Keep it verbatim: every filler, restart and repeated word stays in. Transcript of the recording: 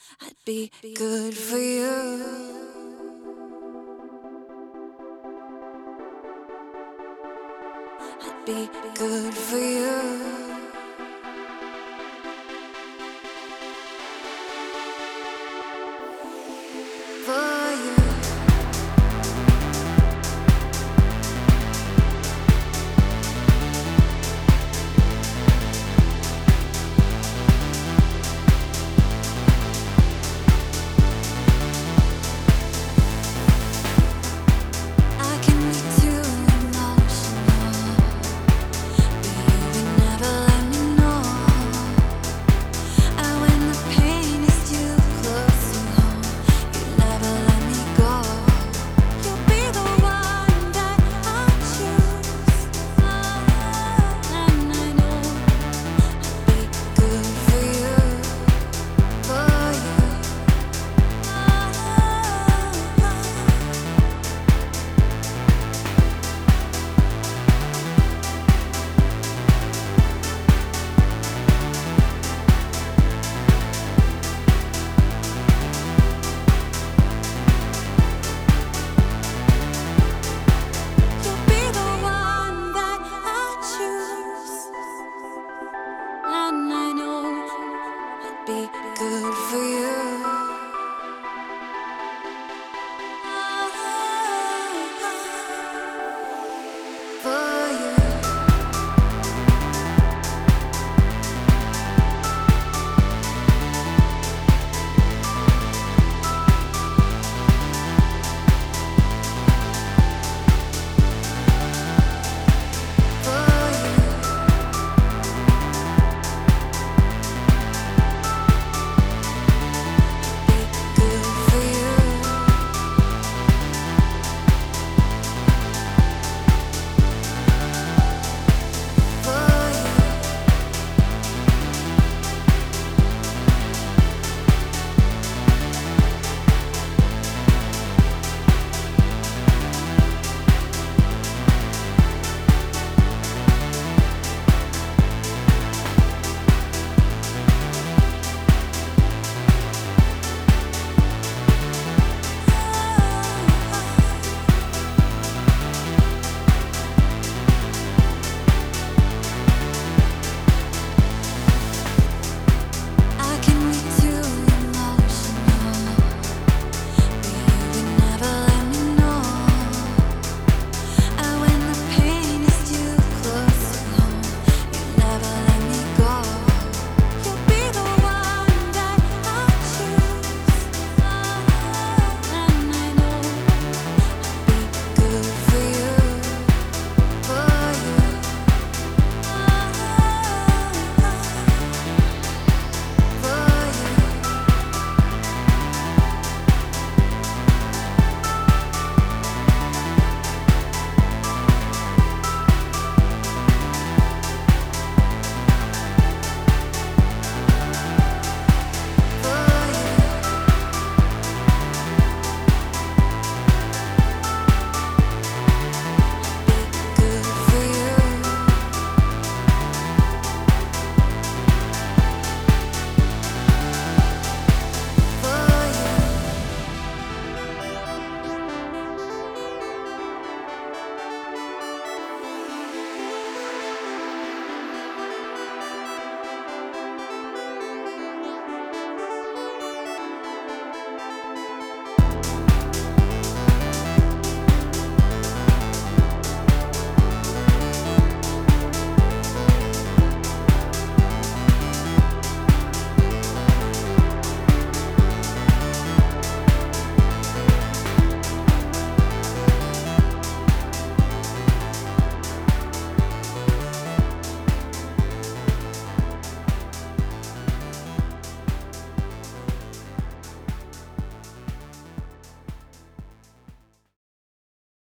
I'd be good for you. I'd be good for you. For you. I can be too emotional, baby, never let me know. And when the pain is too close to home, you never let me go. You'll be the one that I choose, and I know I'd be good for you, for you. You'll be the one that I choose, and I know I'd be good for you.